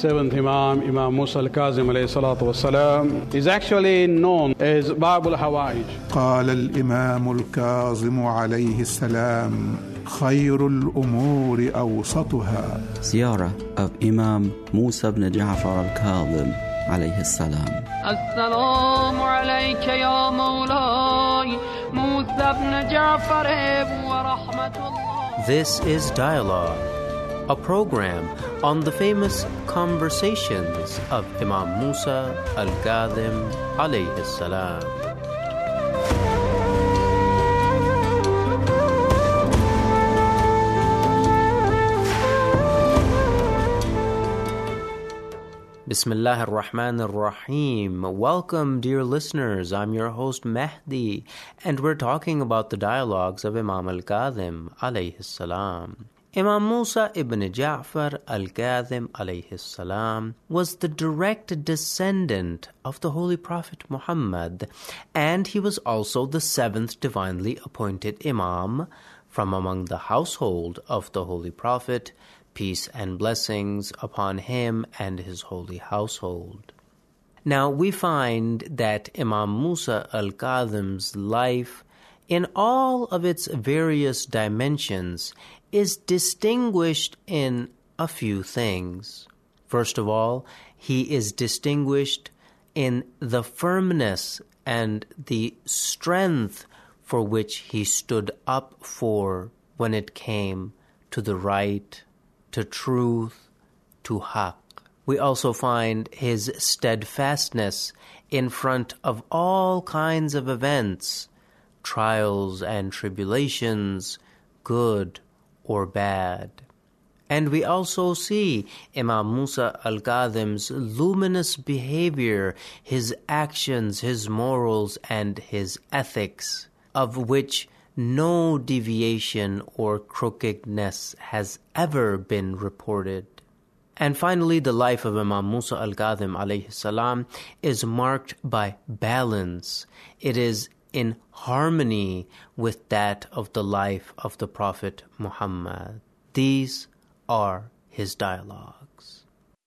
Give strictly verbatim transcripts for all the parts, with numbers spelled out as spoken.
seventh Imam, Imam Musa al-Kazim alayhi salatu wassalam, is actually known as Bab al-Hawaij. قال الإمام الكاظم عليه السلام خير الأمور أوسطها. Ziyarah of Imam Musa ibn Ja'far al-Kazim alayhi salam. Assalamu alayka ya Mawlai Musa ibn Ja'far wa rahmatullah. This is Dialogue, a program on the famous conversations of Imam Musa al-Kazim alayhi salam. Bismillah ar-Rahman ar-Rahim. Welcome, dear listeners. I'm your host, Mahdi, and we're talking about the dialogues of Imam al-Kazim alayhi salam. Imam Musa ibn Ja'far al-Kazim alayhi salam was the direct descendant of the Holy Prophet Muhammad, and he was also the seventh divinely appointed Imam from among the household of the Holy Prophet, peace and blessings upon him and his holy household. Now we find that Imam Musa al-Kazim's life, in all of its various dimensions, is distinguished in a few things. First of all, he is distinguished in the firmness and the strength for which he stood up for when it came to the right, to truth, to haqq. We also find his steadfastness in front of all kinds of events, trials and tribulations, good or bad. And we also see Imam Musa al-Kazim's luminous behavior, his actions, his morals, and his ethics, of which no deviation or crookedness has ever been reported. And finally, the life of Imam Musa al-Kazim alayhi salam is marked by balance. It is in harmony with that of the life of the Prophet Muhammad. These are his dialogues.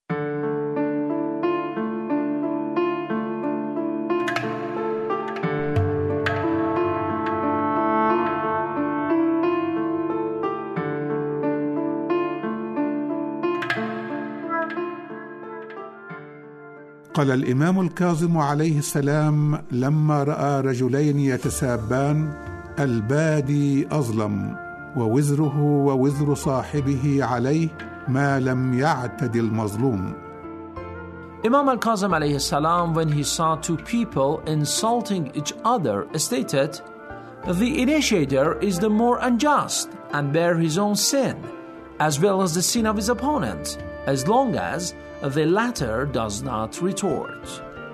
قال الإمام الكاظم عليه السلام لما رأى رجلين يتسابان: البادي أظلم ووزره ووزر صاحبه عليه ما لم يعتد المظلوم. Imam al-Kazim alayhi salam, when he saw two people insulting each other, stated, "The initiator is the more unjust and bear his own sin, as well as the sin of his opponent, as long as the latter does not retort."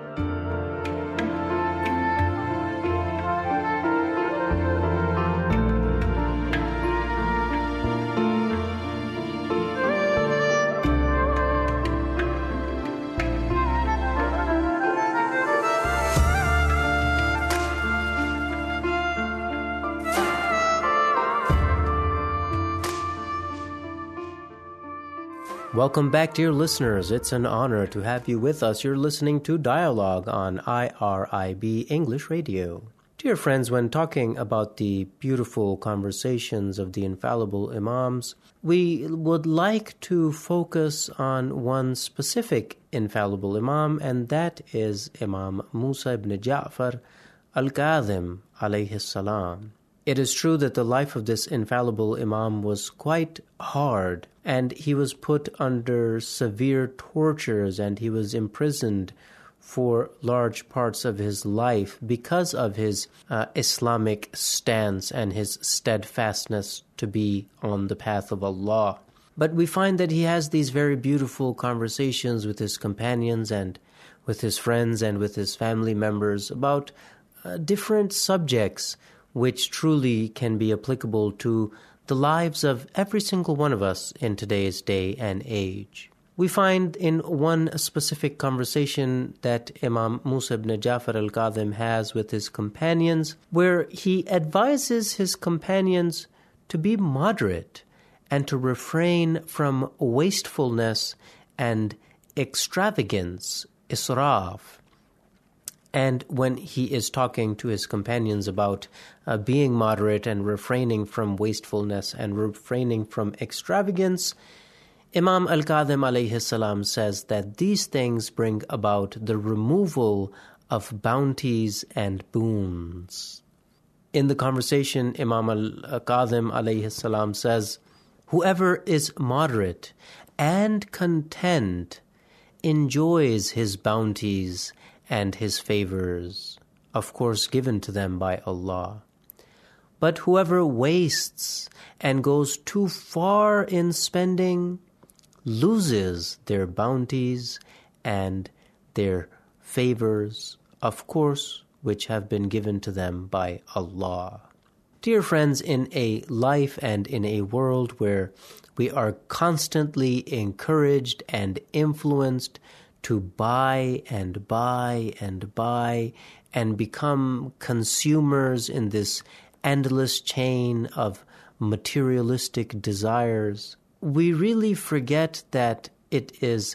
Welcome back, dear listeners. It's an honor to have you with us. You're listening to Dialogue on I R I B English Radio. Dear friends, when talking about the beautiful conversations of the infallible Imams, we would like to focus on one specific infallible Imam, and that is Imam Musa ibn Ja'far al-Kazim alayhi salam. It is true that the life of this infallible Imam was quite hard, and he was put under severe tortures, and he was imprisoned for large parts of his life because of his uh, Islamic stance and his steadfastness to be on the path of Allah. But we find that he has these very beautiful conversations with his companions and with his friends and with his family members about uh, different subjects which truly can be applicable to the lives of every single one of us in today's day and age. We find in one specific conversation that Imam Musa ibn Ja'far al-Kazim has with his companions, where he advises his companions to be moderate and to refrain from wastefulness and extravagance, israf. And when he is talking to his companions about uh, being moderate and refraining from wastefulness and refraining from extravagance, Imam Al-Kadhim alayhi salam says that these things bring about the removal of bounties and boons. In the conversation, Imam Al-Kadhim alayhi salam says, whoever is moderate and content enjoys his bounties and his favors, of course given to them by Allah. But whoever wastes and goes too far in spending loses their bounties and their favors, of course, which have been given to them by Allah. Dear friends, in a life and in a world where we are constantly encouraged and influenced to buy and buy and buy and become consumers in this endless chain of materialistic desires, we really forget that it is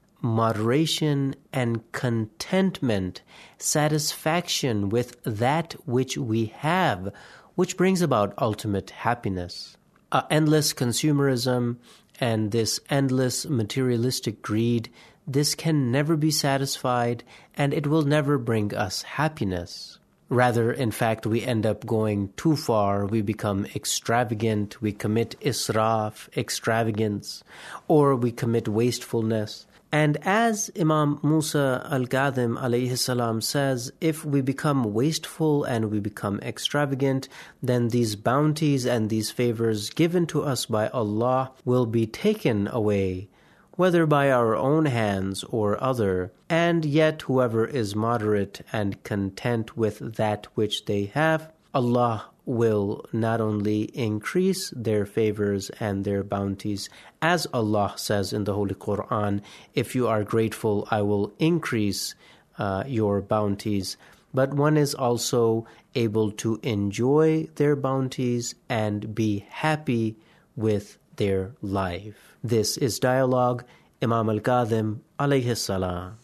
moderation and contentment, satisfaction with that which we have, which brings about ultimate happiness. Uh, endless consumerism and this endless materialistic greed, this can never be satisfied, and it will never bring us happiness. Rather, in fact, we end up going too far. We become extravagant. We commit israf, extravagance, or we commit wastefulness. And as Imam Musa Al-Kadhim alayhi salam says, if we become wasteful and we become extravagant, then these bounties and these favors given to us by Allah will be taken away, whether by our own hands or other. And yet whoever is moderate and content with that which they have, Allah will not only increase their favors and their bounties, as Allah says in the Holy Quran, if you are grateful, I will increase uh, your bounties, but one is also able to enjoy their bounties and be happy with their life. This is Dialogue, Imam Al-Kadhim alayhi salam.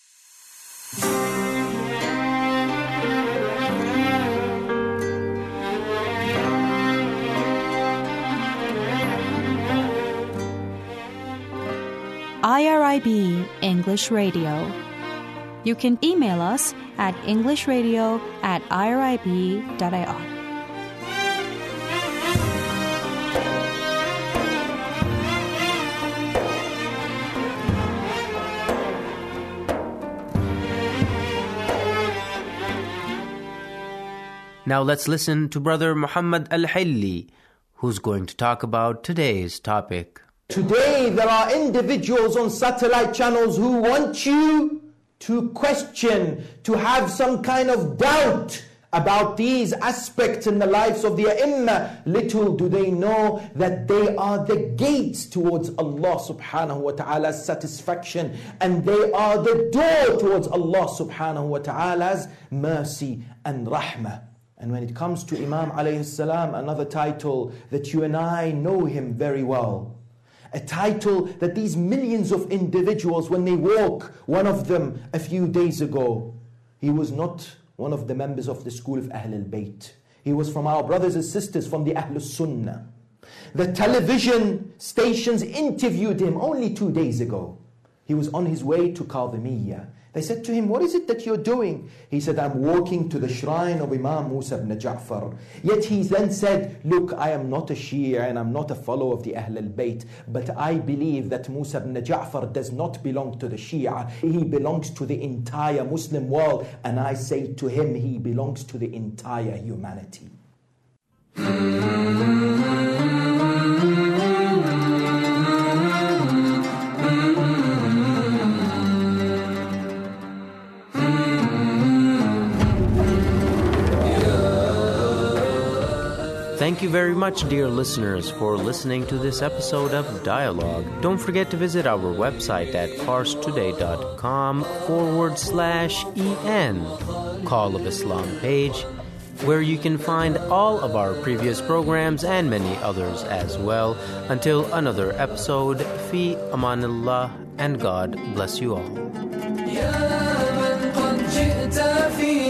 I R I B English Radio. You can email us at englishradio at irib dot I R. Now let's listen to Brother Muhammad Al-Hilli, who's going to talk about today's topic. Today there are individuals on satellite channels who want you to question, to have some kind of doubt about these aspects in the lives of the Ai-Imma. Little do they know that they are the gates towards Allah subhanahu wa ta'ala's satisfaction, and they are the door towards Allah subhanahu wa ta'ala's mercy and rahmah. And when it comes to Imam alayhi salam, another title that you and I know him very well, a title that these millions of individuals, when they walk, one of them a few days ago, he was not one of the members of the school of Ahl al-Bayt. He was from our brothers and sisters from the Ahl al-Sunnah. The television stations interviewed him only two days ago. He was on his way to Kadhimiyya. They said to him, what is it that you're doing? He said, I'm walking to the shrine of Imam Musa ibn Ja'far. Yet he then said, look, I am not a Shia and I'm not a follower of the Ahl al-Bayt, but I believe that Musa ibn Ja'far does not belong to the Shia. He belongs to the entire Muslim world. And I say to him, he belongs to the entire humanity. Thank you very much, dear listeners, for listening to this episode of Dialogue. Don't forget to visit our website at farstoday.com forward slash en, Call of Islam page, where you can find all of our previous programs and many others as well. Until another episode, Fi Amanillah, and God bless you all.